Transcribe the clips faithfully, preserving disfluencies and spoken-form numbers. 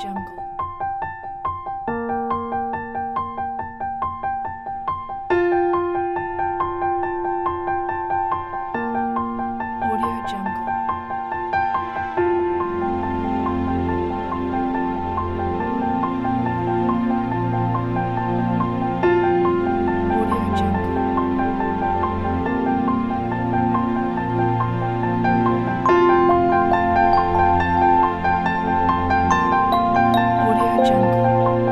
Jungle. Audio Jungle. Audio Jungle. Audio Jungle.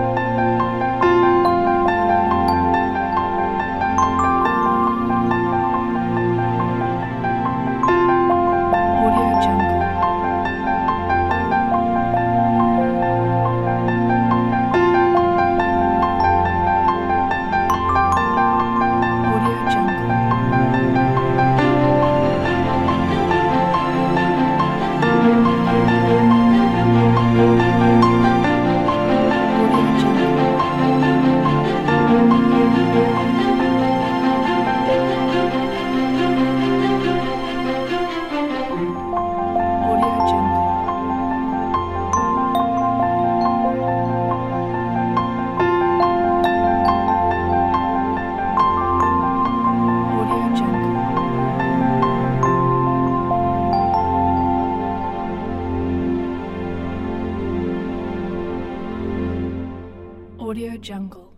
Audio Jungle. Audio Jungle. Audio Jungle. Audio Jungle. Audio Jungle. Audio Jungle.